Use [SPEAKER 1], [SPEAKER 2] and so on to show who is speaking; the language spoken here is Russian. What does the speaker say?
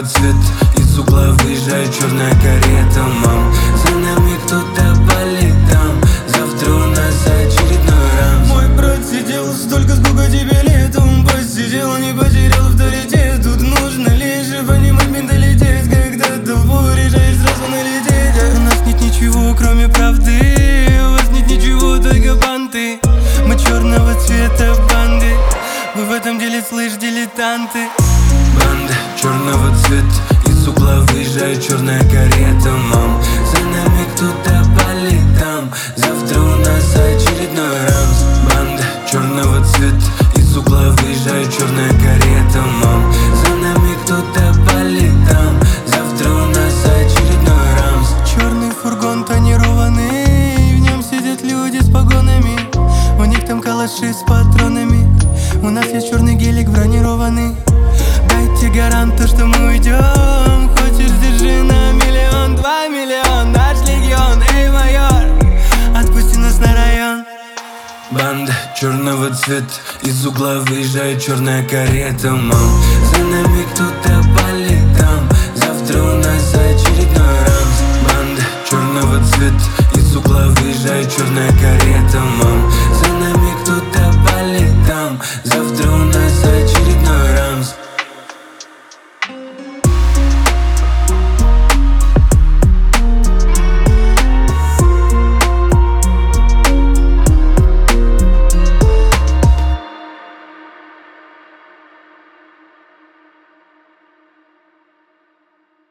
[SPEAKER 1] цвета, из угла выезжает черная карета, мам. За нами кто-то по летам, завтра у нас очередной рамс.
[SPEAKER 2] Мой брат сидел столько, сколько тебе лет. Он посидел, не потерял авторитет. Тут нужно лишь понимать менталитет. Когда толпу решаешь сразу налететь. У нас нет ничего, кроме правды. У вас нет ничего, только банты. Мы черного цвета банды. Вы в этом деле, слышь, дилетанты.
[SPEAKER 1] Банда черного цвета, из угла выезжает черная карета, мам. За нами кто-то по летам, завтра у нас очередной рамс. Банда черного цвета, из угла выезжает черная карета, мам. За нами кто-то по летам, завтра у нас очередной рамс.
[SPEAKER 2] Черный фургон тонированный, в нем сидят люди с погонами. У них там калаши с патронами. У нас есть черный гелик бронированный. Дайте гаранта, что мы уйдем. Хочешь, держи на миллион, 2 миллиона, наш легион. Эй, майор, отпусти нас на район.
[SPEAKER 1] Банда черного цвета, из угла выезжает черная карета, мам.